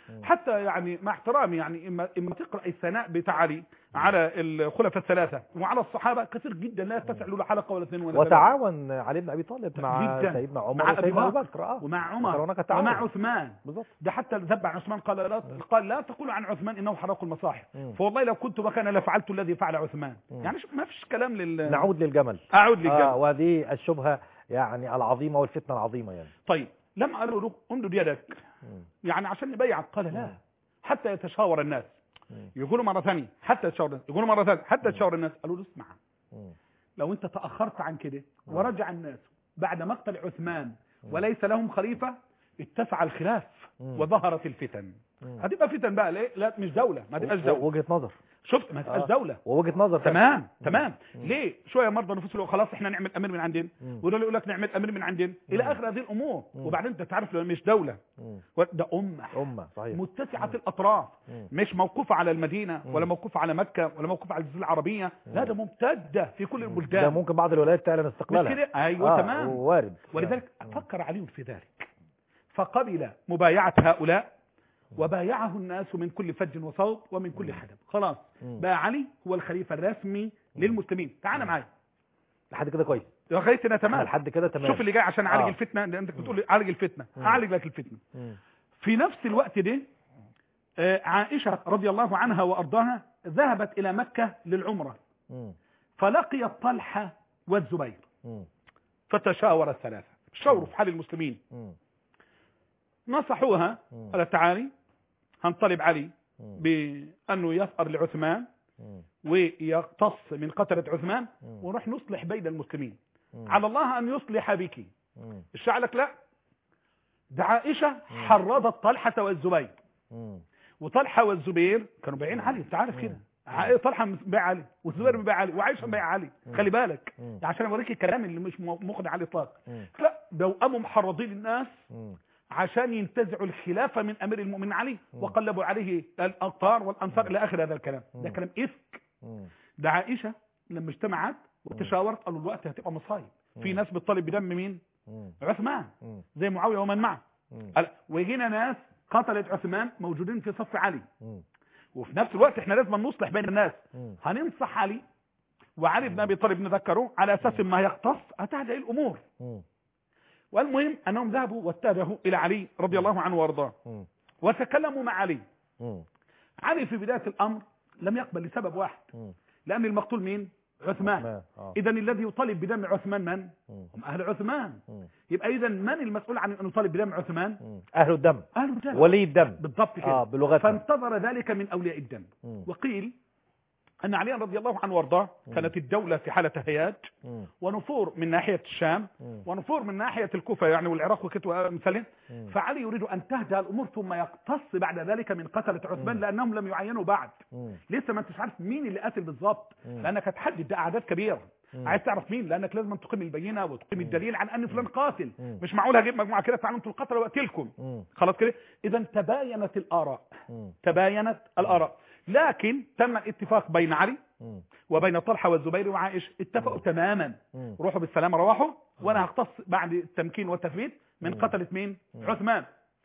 حتى يعني مع احترامي يعني اما اما تقرا الثناء بتاع علي على الخلفاء الثلاثه وعلى الصحابه كثير جدا لا يتسع له حلقه ولا اثنين ولا وتعاون علي بن ابي طالب مع جداً. سيدنا عمر مع وسيدنا ابو ابو بكر اه ومع عمر ومع عثمان بالظبط. ده حتى ذب عن عثمان قال لا قال لا تقولوا عن عثمان انه حرق المصاحف فوالله لو كنت مكانه لفعلت الذي فعل عثمان. مم. يعني ما فيش كلام لل نعود للجمل اعود للجمل آه وهذه الشبهه يعني العظيمه والفتنه العظيمه يعني. طيب لما قالوا له امدد يدك يعني عشان نبيعك قال لا حتى يتشاور الناس. يقولوا مره ثانيه حتى يتشاور الناس يقولوا مره ثانيه حتى يتشاور الناس. قالوا له اسمع لو انت تاخرت عن كده ورجع الناس بعد مقتل عثمان وليس لهم خليفه اتسع الخلاف وظهرت الفتن. هتبقى فتن بقى ليه؟ لا مش دوله ما تبقاش دوله. وجهه نظر شفت ما تبقاش دوله ووجهه نظر تمام مم. تمام مم. ليه شويه مرضى نفوس يقولوا خلاص احنا نعمل امير من عندنا وده يقول لك نعمل امير من عندنا الى اخر هذه الامور. مم. وبعدين انت تعرف لو مش دوله مم. ده امه امه صحيح متسعه الاطراف مم. مش موقوفه على المدينه مم. ولا موقوفه على مكه ولا موقوفه على الجزيره العربيه. مم. لا ده ممتده في كل البلدان. ده ممكن بعض الولايات تعلن استقلالها كده ايوه آه تمام وارد. ولذلك فكر علي في ذلك فقبل مبايعه هؤلاء وبايعه الناس من كل فج وصوت ومن كل حدب. خلاص بقى علي هو الخليفة الرسمي للمسلمين. تعال معايا لحد كده كويس لغايتنا تمام لحد كده تمام. شوف اللي جاي عشان اعالج آه. الفتنة لان انت بتقول لي اعالج الفتنة اعالج لك الفتنة. مم. في نفس الوقت ده آه عائشة رضي الله عنها وارضاها ذهبت الى مكة للعمرة. مم. فلقيت طلحة والزبير. مم. فتشاور الثلاثة شاوروا في حال المسلمين. مم. نصحوها قال تعالي هنطلب علي بأنه يثأر لعثمان ويقتص من قتلة عثمان ونروح نصلح بين المسلمين. على الله أن يصلح بك. الشاعر لك لا ده عائشة حرضت طلحة والزبير وطلحة والزبير كانوا بايعين علي انت عارف كده. طلحة مبيع علي والزبير مبيع علي وعائشة مبيع علي. خلي بالك عشان اوريك الكلام اللي مش مخدع علي اطلاق. لا ده قاموا محرضين الناس عشان ينتزعوا الخلافة من أمير المؤمنين علي وقلبوا عليه الأنصار والأنصار إلى آخر هذا الكلام. ده كلام إفك. ده عائشة لما اجتمعت وتشاورت قالوا الوقت هتبقى مصايب. في ناس بتطالب بدم مين؟ عثمان زي معاوية ومن معه. ويجينا ناس قتلت عثمان موجودين في صف علي وفي نفس الوقت احنا لازم نصلح بين الناس. هننصح علي وعلي بن أبي طالب نذكره على أساس ما يقتص هتهدأ الأمور. والمهم أنهم ذهبوا واتجهوا إلى علي رضي الله عنه وارضاه وتكلموا مع علي. علي في بداية الأمر لم يقبل لسبب واحد لأن المقتول مين؟ عثمان. إذا الذي يطالب بدم عثمان من؟ هم أهل عثمان. يبقى إذا من المسؤول عن أن يطالب بدم عثمان؟ أهل الدم أهل الدم ولي الدم بالضبط كده. آه بلغتنا. فانتظر ذلك من أولياء الدم. وقيل أن علي رضي الله عنه وارضاه كانت الدولة في حالة هياج ونفور من ناحية الشام ونفور من ناحية الكوفة يعني والعراق وكتوى مثلا. فعلي يريد أن تهدأ الأمور ثم يقتص بعد ذلك من قتلة عثمان لأنهم لم يعينوا بعد. لسه ما انتش عارف مين اللي قاتل بالضبط لأنك هتحدد ده أعداد كبيرة. عايز تعرف مين لأنك لازم تقيم البينة وتقيم الدليل عن أن فلان قاتل. مش معقول هجيب مجموعة كده تعالوا انتوا القتلة وأقتلكم خلاص كده. إذا تباينت الآراء تباينت الآراء لكن تم الاتفاق بين علي وبين طلحة والزبير وعائشة. اتفقوا تماما روحوا بالسلامة روحوا وانا هختص بعد التمكين والتثبيت من قتلة مين؟ عثمان.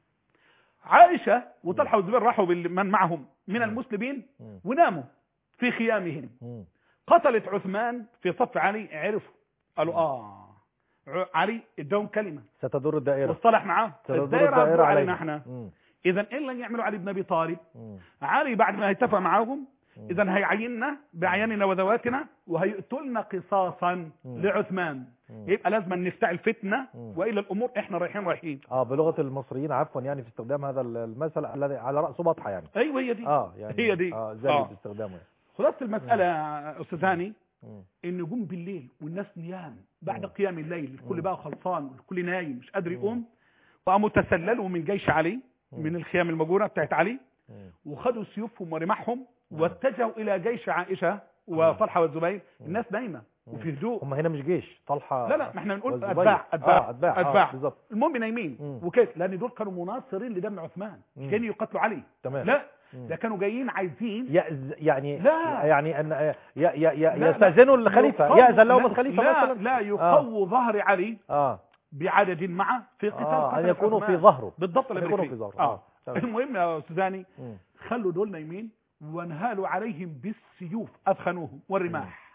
عائشة وطلحة والزبير راحوا بالمن معهم من المسلمين وناموا في خيامهم. قتلت عثمان في صف علي عرفوا قالوا اه علي ادهم كلمة ستدور الدائرة واصطلح معاه الدائرة علينا احنا. اذا ان لن يعملوا علي بن ابي طالب علي بعد ما هيتفق معاهم اذا هيعيننا بعيننا وذواتنا وهيقتلنا قصاصا لعثمان. يبقى لازم نفتعل فتنه والا الامور احنا رايحين رايحين اه بلغه المصريين عفوا يعني في استخدام هذا المثل الذي على راسه بطحه يعني. ايوه هي دي اه يعني هي دي اه زي آه. باستخدامه يعني. خلاصه المساله يا استاذ هاني ان يقوم بالليل والناس نيام بعد قيام الليل الكل بقى خلصان والكل نايم مش قادر يقوم وقاموا تسللوا من جيش علي من الخيام المجورة بتاعت علي وخدوا سيوفهم ورماحهم واتجهوا إلى جيش عائشة وطلحة والزبير. الناس نايمة وفي هدوء. هم هنا مش جيش طلحة لا لا ما احنا بنقول أتباع أتباع آه أتباع, أتباع. آه بالظبط. المهم نايمين وكده لأن دول كانوا مناصرين لدم عثمان مش كانوا يقتلوا علي. تمام. لا ده كانوا جايين عايزين يعني لا يعني ان يستأذنوا الخليفة يأذن لهم الخليفة لا مثلا لا يقووا آه. ظهر علي اه بعدد معه في قتال آه. أن يكونوا في ظهره بالضبط اللي يكونوا في ظهره آه. المهم يا استاذاني خلوا دول نايمين وانهالوا عليهم بالسيوف اثخنوهم والرماح.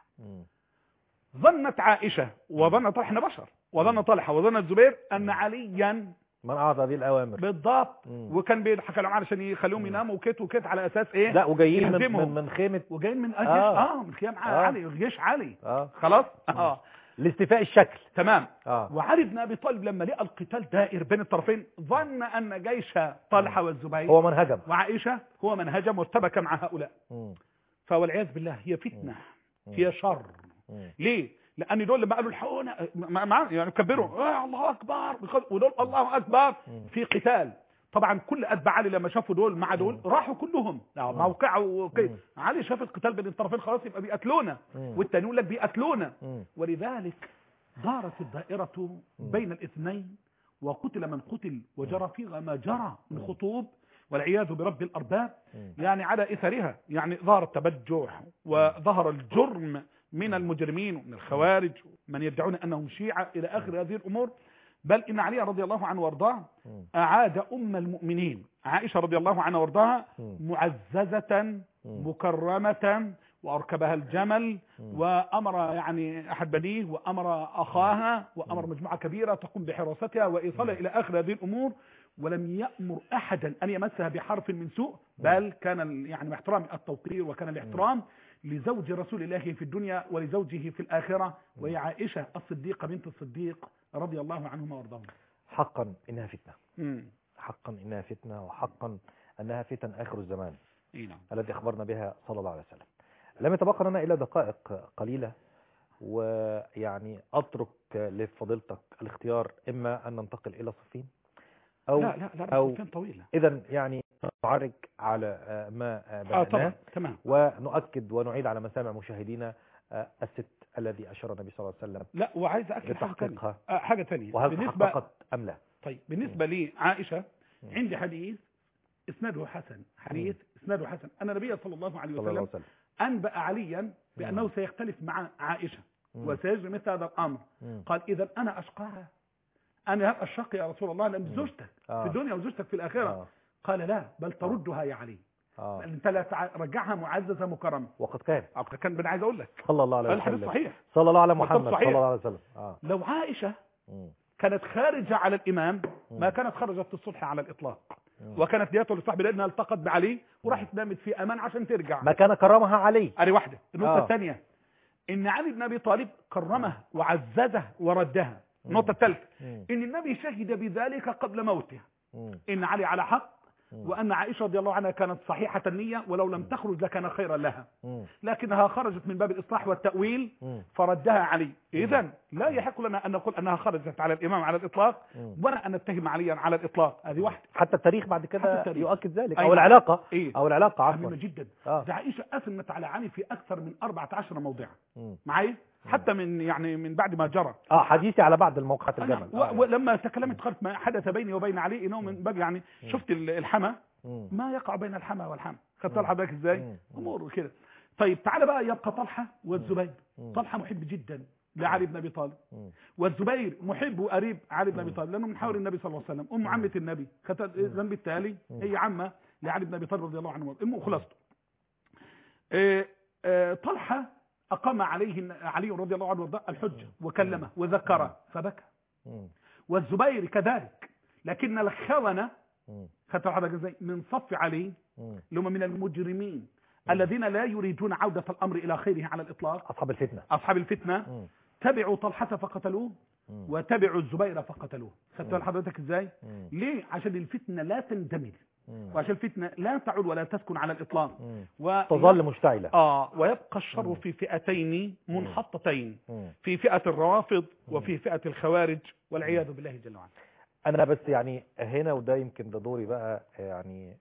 ظنت عائشة وظن طلحة احنا بشر وظن طلحة وظن الزبير ان عليا من اعطى هذه الاوامر بالضبط، وكان بيضحك عليهم علشان يخليهم يناموا وكت وكت على اساس ايه؟ لا وجايين من, من من خيمه وجايين من اجيش اه, آه من خيام آه علي جيش علي آه خلاص اه لاستيفاء الشكل تمام. آه. وعلي بن ابي طالب لما لقى القتال دائر بين الطرفين ظن ان جيش طلحة والزبير هو من هجم وعائشة هو من هجم وارتبك مع هؤلاء. فوالعياذ بالله هي فتنة هي شر. ليه؟ لان دول لما قالوا الحقونا يعني كبروا آه الله اكبر ودول الله اكبر في قتال. طبعا كل اتباع علي لما شافوا دول مع دول راحوا كلهم موقعوا. علي شاف القتال بين الطرفين خلاص يبقى بيقتلونا والتاني يقول لك بيقتلونا. ولذلك دارت الدائرة بين الاثنين وقتل من قتل وجرى فيها ما جرى من خطوب والعياذ برب الارباب يعني على اثرها. يعني ظهر التبجح وظهر الجرم من المجرمين ومن الخوارج من يدعون انهم شيعة الى اخر هذه الامور. بل ان علي رضي الله عنه وارضاه اعاد ام المؤمنين عائشة رضي الله عنها وارضاها معززة مكرمة واركبها الجمل وامر يعني احد بنيه وامر اخاها وامر مجموعة كبيرة تقوم بحراستها وايصالها الى اخر هذه الامور. ولم يأمر احدا ان يمسها بحرف من سوء بل كان يعني احترام التوقير وكان الاحترام لزوج رسول الله في الدنيا ولزوجه في الآخرة وهي عائشة الصديقة بنت الصديق رضي الله عنهما وارضاهم. حقا إنها فتنة مم. حقا إنها فتنة وحقا أنها فتن آخر الزمان نعم. الذي أخبرنا بها صلى الله عليه وسلم. لم يتبقى لنا إلا دقائق قليلة ويعني أترك لفضيلتك الاختيار إما أن ننتقل إلى صفين أو لا لا لا أو صفين طويلة إذن يعني نعرج على ما بدأناه آه ونؤكد ونعيد على مسامع مشاهدينا الست الذي أشار النبي صلى الله عليه وسلم. لا وعايز أكد حاجة ثانية آه حاجة ثانية وهل بالنسبة تحققت أم لا؟ طيب بالنسبة لي عائشة عندي حديث اسناده حسن حديث اسناده حسن أن النبي صلى الله عليه وسلم, وسلم أنبأ عليا بأنه سيختلف مع عائشة وسيجري مثل هذا الأمر. قال إذا أنا أشقاها أنا أشقى يا رسول الله لأن زوجتك آه. في الدنيا وزوجتك في الآخرة. آه. قال لا بل تردها يا علي. آه. انت لا ترجعها معززه مكرمه. وقد كان كان بن عايز اقول لك صلى الله عليه وسلم الحديث صحيح صلى الله على محمد صلى الله عليه وسلم. آه. لو عائشه م. كانت خارجه على الامام ما كانت خرجت في الصلح على الاطلاق م. وكانت ديته لصاحب لانها التقت بعلي وراحت نامت في امان عشان ترجع. ما كان كرمها علي. ادي واحده. النقطه الثانيه آه. ان علي بن ابي طالب كرمه وعززه وردها. النقطه الثالثه ان النبي شهد بذلك قبل موته م. ان علي على حق وأن عائشة رضي الله عنها كانت صحيحة النية ولو لم تخرج لكان خيرا لها لكنها خرجت من باب الإصلاح والتأويل فردها علي. إذن لا يحق لنا أن نقول أنها خرجت على الإمام على الإطلاق ولا أن نتهم عليا على الإطلاق. هذه واحدة. حتى التاريخ بعد كده يؤكد ذلك. أو العلاقة إيه؟ أو العلاقة عفوا جدا. آه. عائشة أثنت على علي في أكثر من أربعة عشر موضع معي حتى من يعني من بعد ما جرى. اه حديثي على بعض الموقعات الجمل. آه. ولما تكلمت قالت ما حدث بيني وبين علي انه من باب يعني شفت الحمى ما يقع بين الحمى والحمى. خدت حضرتك ازاي امور كده. طيب تعالى بقى يبقى طلحه والزبير. طلحه محب جدا لعلي بن ابي طالب والزبير محب وقريب علي بن ابي طالب لانه من حول النبي صلى الله عليه وسلم. ام عمه النبي ذنب التالي هي عمه لعلي بن ابي طالب رضي الله عنه. المهم خلاصته إيه إيه طلحه أقام عليه علي رضي الله عنه وارضاه الحجة وكلمه وذكره فبكى. والزبير كذلك لكن الخونة خدت حضرتك ازاي من صف علي اللي هم من المجرمين الذين لا يريدون عودة الأمر إلى خيره على الإطلاق. أصحاب الفتنة أصحاب الفتنة تبعوا طلحة فقتلوه وتبعوا الزبير فقتلوه. خدت حضرتك ازاي ليه؟ عشان الفتنة لا تندمج وعشان الفتنة لا تعود ولا تسكن على الإطلاق وتظل مشتعلة. آه ويبقى الشر في فئتين منحطتين في فئة الروافض وفي فئة الخوارج والعياذ بالله جل وعلا. أنا بس يعني هنا وده يمكن ده دوري بقى يعني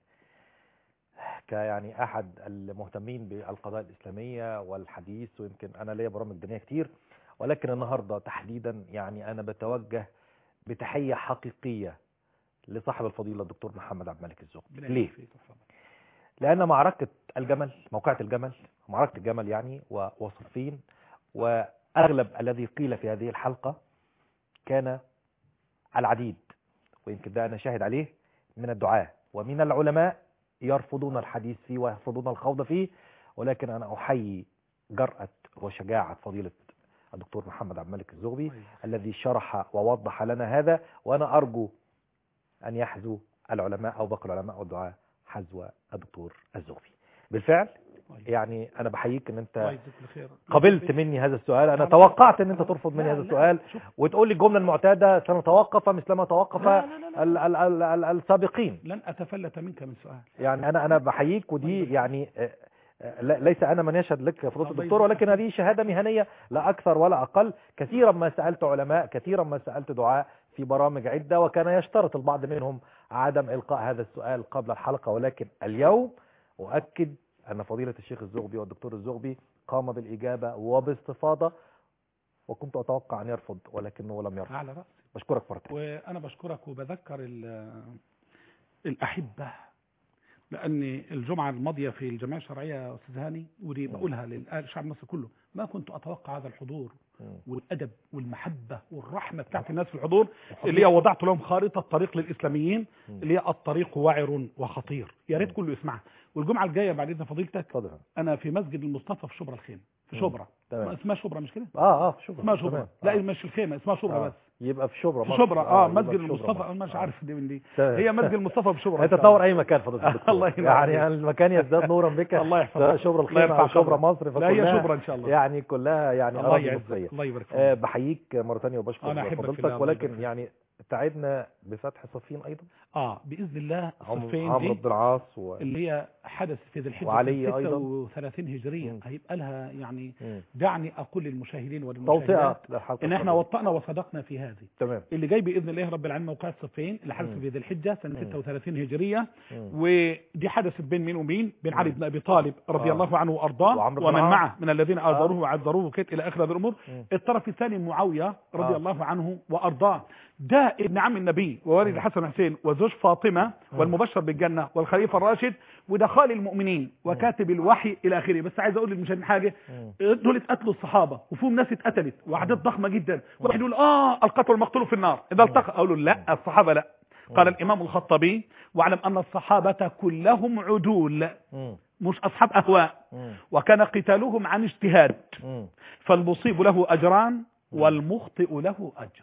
كيعني أحد المهتمين بالقضايا الإسلامية والحديث ويمكن أنا ليا برامج دينية كتير ولكن النهاردة تحديدا يعني أنا بتوجه بتحية حقيقية لصاحب الفضيلة الدكتور محمد عبد الملك الزغبي. ليه؟ لأن معركة الجمل موقعة الجمل معركة الجمل يعني وصفين وأغلب الذي قيل في هذه الحلقة كان العديد ويمكن ده أنا شاهد عليه من الدعاة ومن العلماء يرفضون الحديث فيه ويرفضون الخوض فيه، ولكن أنا أحيي جرأة وشجاعة فضيلة الدكتور محمد عبد الملك الزغبي الذي شرح ووضح لنا هذا، وأنا أرجو أن يحذو العلماء أو باقي العلماء والدعاة حذو الدكتور الزغبي. بالفعل يعني أنا بحييك أن أنت قبلت مني هذا السؤال. أنا توقعت أن أنت ترفض مني هذا السؤال وتقول لي الجملة المعتادة سنتوقف مثلما توقف ال ال ال ال السابقين. لن أتفلت منك من سؤال. يعني أنا أنا بحييك، ودي يعني ليس أنا من يشهد لك فضيلة الدكتور، ولكن هذه شهادة مهنية لا أكثر ولا أقل. كثيرا ما سألت علماء، كثيرا ما سألت دعاء في برامج عدة، وكان يشترط البعض منهم عدم إلقاء هذا السؤال قبل الحلقة، ولكن اليوم أؤكد أن فضيلة الشيخ الزغبي والدكتور الزغبي قام بالإجابة وباستفاضة، وكنت أتوقع أن يرفض ولكنه لم يرفض. على رأسي. بشكرك مرة. وأنا بشكرك وبذكر الأحبة، لأن الجمعة الماضية في الجمعية الشرعية يا أستاذ هاني، ودي بقولها للشعب المصري كله، ما كنت أتوقع هذا الحضور والأدب والمحبة والرحمة بتاعت الناس في الحضور، اللي هي وضعت لهم خارطة طريق للإسلاميين اللي هي الطريق وعر وخطير. يا ريت كله يسمعها. والجمعة الجاية بعد إذن فضيلتك أنا في مسجد المصطفى في شبرا الخيمة، في شبرا. اسمها شبرا مش كده؟ اه اه في شبرا. اسمها شبرا. لا مش الخيمة، اسمها شبرا. آه. بس يبقى في شبرا. في شبرا اه مسجد المصطفى. انا مش عارف دي من دي. هي مسجد المصطفى في شبرا. انت تصور اي مكان فضيلة الدكتور. الله يعني المكان يزداد نورا بك. الله يحفظك. شبرا الخيمة او شبرا مصر، فكلها لا هي شبرا ان شاء الله. يعني كلها يعني الله يعزك. الله يبارك فيك. آه بحييك مرة ثانية وبشكر فضيلتك، ولكن يعني تعبنا بفتح صفين ايضا. اه باذن الله. صفين عمرو بن العاص و... اللي هي حدث في ذي الحجه وعلي ايضا ستة وثلاثين هجريه. م. هيبقى لها يعني م. دعني اقول للمشاهدين والمشاهدات ان احنا وطأنا وصدقنا في هذه. تمام. اللي جاي باذن الله رب العالمين موقع الصفين اللي حدث في ذي الحجه سنه ستة وثلاثين هجريه، ودي حدثت بين مين ومين؟ بين علي بن ابي طالب رضي آه. الله عنه وارضاه ومن معه من الذين اعذروه وعذروه وكيت الى اخر هذه الامور. الطرف الثاني معاويه رضي آه. الله عنه وارضاه، ده ابن عم النبي ووالد الحسن والحسين وزوج فاطمه والمبشر بالجنه والخليفه الراشد، وده خالي المؤمنين وكاتب الوحي الى اخره. بس عايز اقول للمشاهدين حاجه، دول اتقتلوا الصحابه وفيهم ناس اتقتلت واعداد ضخمه جدا. واحد يقول اه القتل والمقتول في النار اذا التقى، اقول لا الصحابه لا. قال الامام الخطابي واعلم ان الصحابه كلهم عدول مش اصحاب اهواء، وكان قتالهم عن اجتهاد، فالمصيب له اجران والمخطئ له اجر.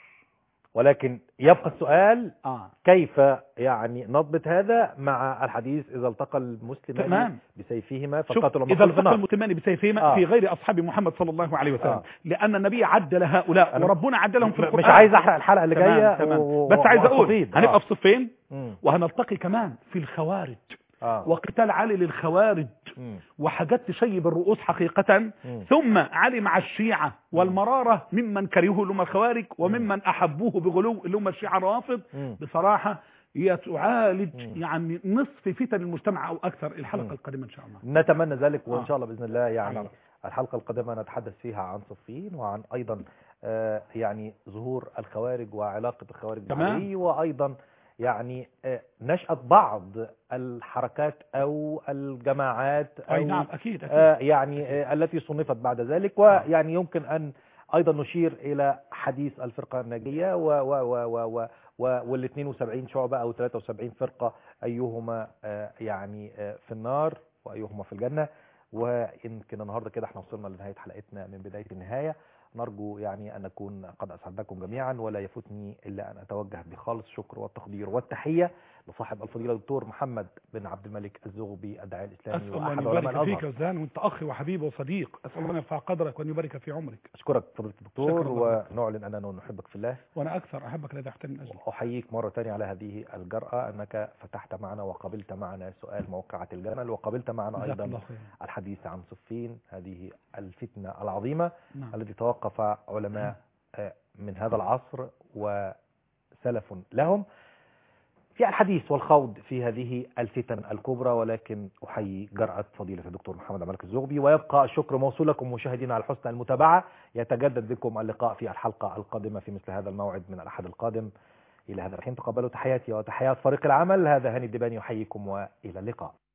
ولكن يبقى السؤال آه. كيف يعني نضبط هذا مع الحديث إذا التقى المسلمان بسيفيهما فقتلوا إذا التقى المسلمان بسيفيهما آه. في غير أصحاب محمد صلى الله عليه وسلم آه. لأن النبي عدل هؤلاء وربنا عدلهم في القرآن. مش عايز أحرق الحلقة اللي جاية و... بس عايز أقول هنبقى آه. في صفين، وهنلتقي كمان في الخوارج آه. وقتال علي للخوارج مم. وحاجات تشيب الرؤوس حقيقة. مم. ثم علي مع الشيعة والمرارة ممن كرهوه اللي هم الخوارج وممن أحبوه بغلو اللي هم الشيعة الرافض. بصراحة هي تعالج مم. يعني نصف فتن المجتمع أو أكثر. الحلقة مم. القادمة إن شاء الله نتمنى ذلك، وإن شاء الله بإذن الله يعني الحلقة القادمة نتحدث فيها عن صفين وعن أيضا آه يعني ظهور الخوارج وعلاقة الخوارج بعلي، وأيضا يعني نشأة بعض الحركات أو الجماعات أو أي نعم أكيد, أكيد. يعني أكيد. التي صنفت بعد ذلك، ويعني يمكن أن أيضا نشير إلى حديث الفرقة الناجية وال اثنين وسبعين شعبة أو ثلاثة وسبعين فرقة أيهما يعني في النار وأيهما في الجنة. ويمكن النهاردة كده احنا وصلنا لنهاية حلقتنا من بداية النهاية. نرجو يعني أن نكون قد أسعدناكم جميعا، ولا يفوتني إلا أن أتوجه بخالص الشكر والتقدير والتحية لصاحب الفضيلة الدكتور محمد بن عبد الملك الزغبي الداعية الإسلامي وأحد علماء الأزهر. أسأل الله فيك يا وأنت أخي وحبيبي وصديق، أسأل الله أن يرفع قدرك وأن يبارك في عمرك. أشكرك فضيلة الدكتور ونعلن أننا نحبك في الله، وأنا أكثر أحبك الذي أحترم من أجلك. أحييك مرة ثانية على هذه الجرأة أنك فتحت معنا وقبلت معنا سؤال موقعة الجمل، وقبلت معنا أيضا الحديث عن صفين، هذه الفتنة العظيمة نعم. التي توقف علماء من هذا العصر وسلف لهم في الحديث والخوض في هذه الفتن الكبرى. ولكن أحيي جرأة فضيلة الدكتور محمد عبد الملك الزغبي، ويبقى الشكر موصول لكم مشاهدينا على حسن المتابعة. يتجدد بكم اللقاء في الحلقة القادمة في مثل هذا الموعد من الأحد القادم. إلى هذا الحين تقبلوا تحياتي وتحيات فريق العمل. هذا هاني الدباني يحييكم وإلى اللقاء.